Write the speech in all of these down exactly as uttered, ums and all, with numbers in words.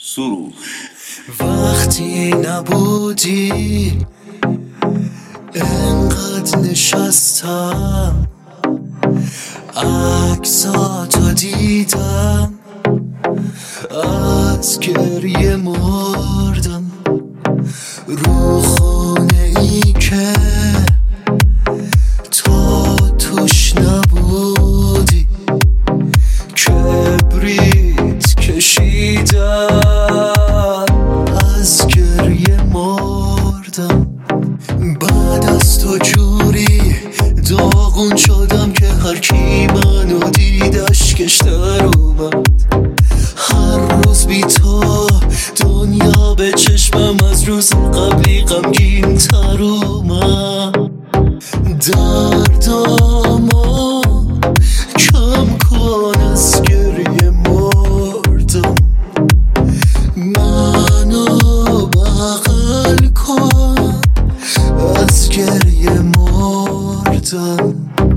سروش. وقتی نبودی انقدر نشستم، عکساتو دیدم، از گریه مردم. رو خونه ای که تو توش نبودی، کبریت کشیدم، از گریه مردم. بعد از تو جوری داغون شدم که هر کی منو دید اشکش در اومد. هر روز بی تو دنیا به چشمم از روز قبلی غمگین تر اومد. دردامو کم کن، از گریه مردم. منو بغل کن، از گریه مردم.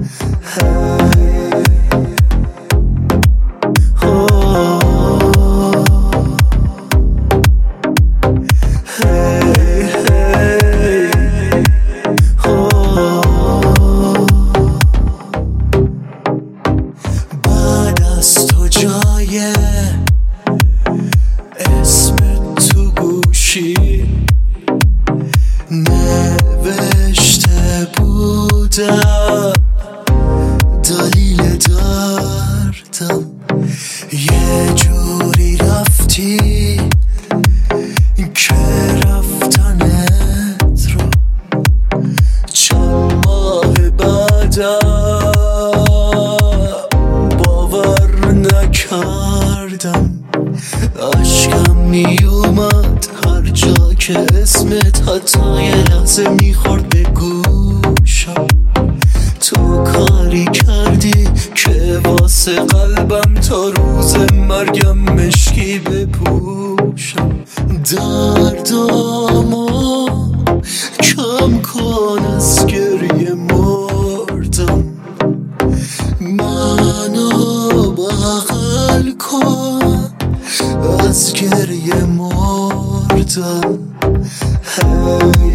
بعد از تو جای اسم تو گوشی نوشته بودم، دلیل دردم. یه جوری رفتی که رفتنت رو چند ماه بعدم باور نکردم. عشقم میومد هر جا که اسمت حتی یه لحظه میخورد به گوشم. تو کاری کردی که واسه قلبم تا روز مرگم مشکی بپوشم. دردامو کم کن، از گریه مردم. منو بغل کن، از گریه مردم. hey